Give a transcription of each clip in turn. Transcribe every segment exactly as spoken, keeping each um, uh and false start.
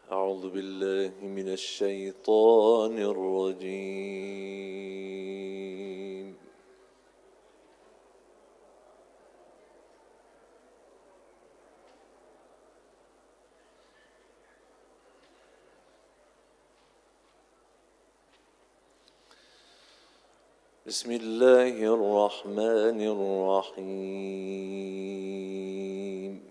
أعوذ بالله من الشيطان الرجيم. بسم الله الرحمن الرحيم.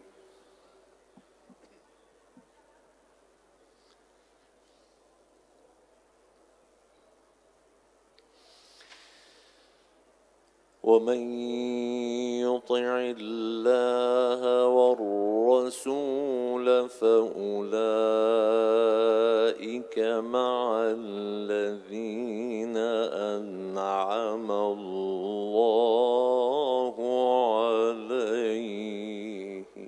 ومن يطع الله والرسول فأولئك مع الذين أنعم الله عليهم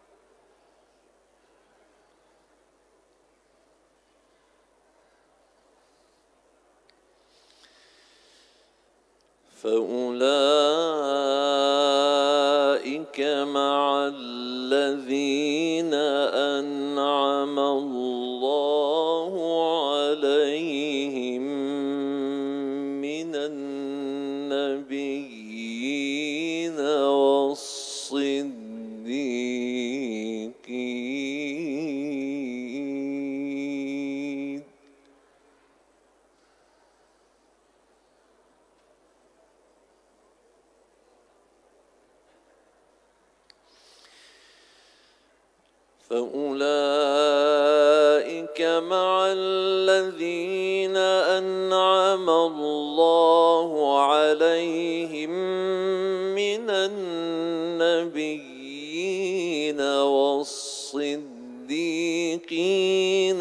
فأولئك مع الذين أنعم الله عليهم من النبيين والصديقين فأولئك مع الذين أنعم الله عليهم من النبيين والصديقين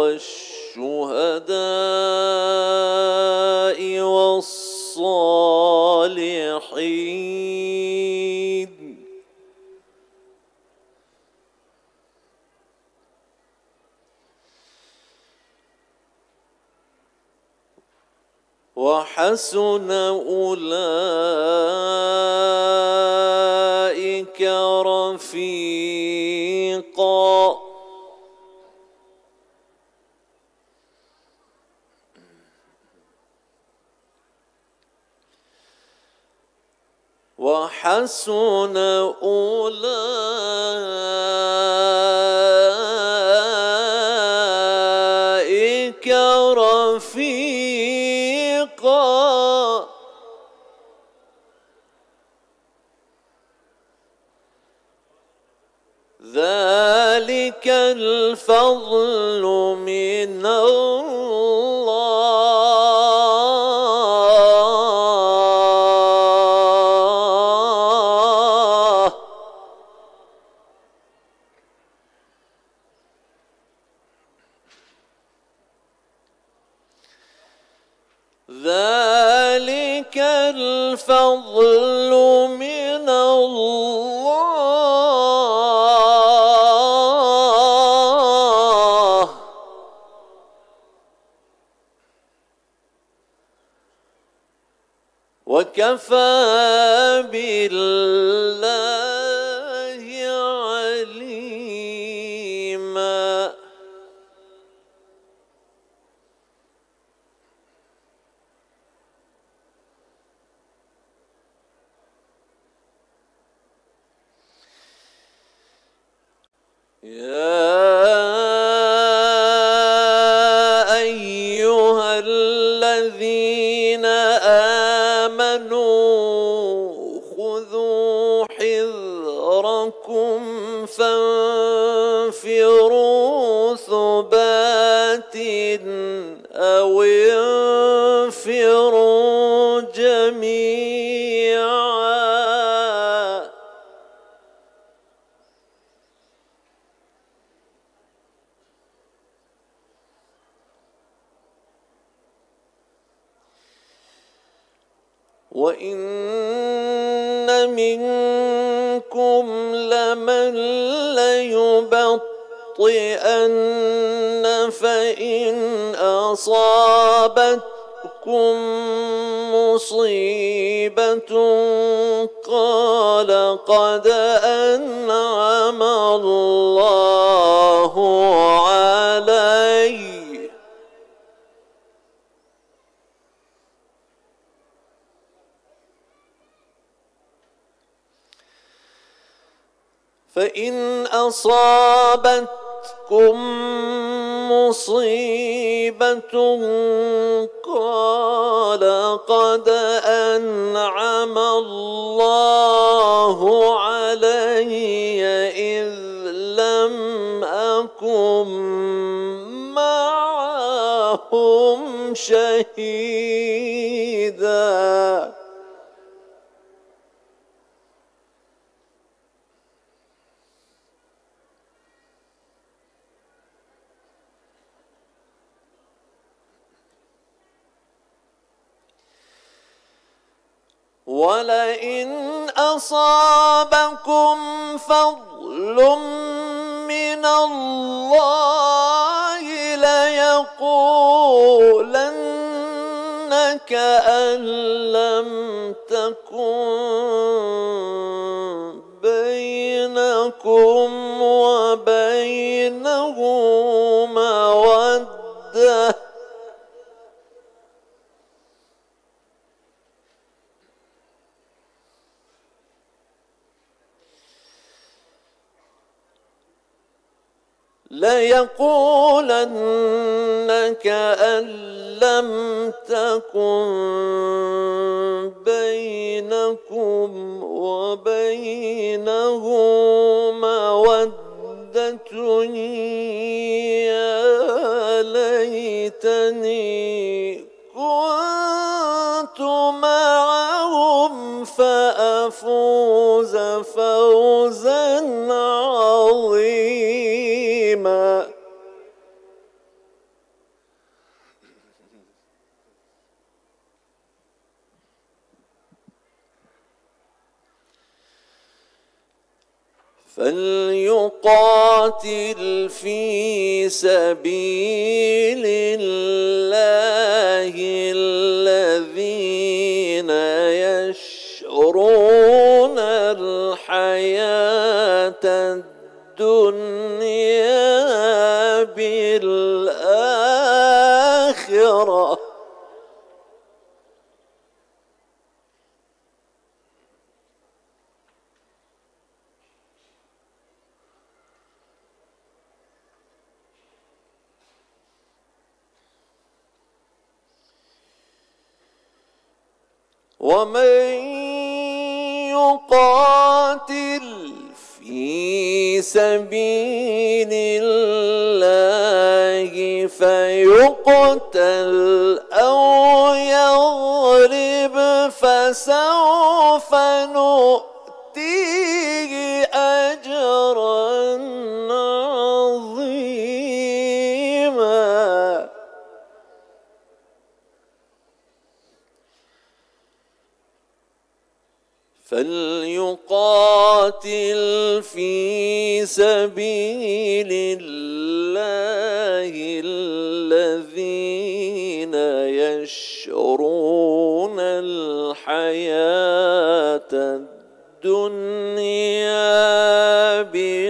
والشهداء والصالحين وحسن أولئك رفيقا وحسن أولئك رفيقا ذلك الفضل من الله ذلك الفضل من الله وكفى بالله عليما. يا أيها الذين آمنوا خذوا حذركم فانفروا ثبات أو انفروا جميعا. وإن منكم لمن ليبطئن فإن أصابتكم مصيبة قال قد أنعم الله عليه فإن أصابتكم مصيبة قال قد أنعم الله علي إذ لم أكن معهم شهيدا ولئن أصابكم فضل من الله ليقولن كأن لم تكن بينكم وبينه مودة ليقولن كأن لم تكن بينكم وبينه مودة يا ليتني كنت معهم فأفوز فوزا عظيما فليقاتل في سبيل الله الذين يشرون الحياة الدنيا بالآخرة ومن يقاتل في سبيل الله فيقتل أو يغلب فسوف نؤتيه أجرا عظيما فليقاتل في سبيل الله الذين يشرون الحياة الدنيا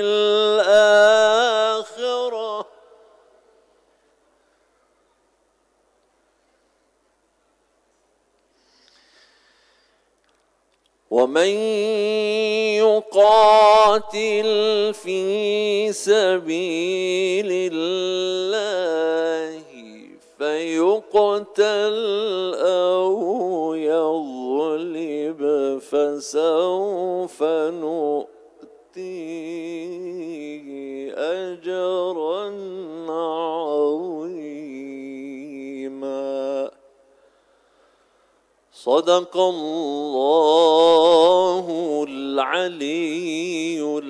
بالآخرة ومن يقاتل في سبيل الله فيقتل أو يغلب فسوف نؤتيه أجرا عظيما صدق الله العلي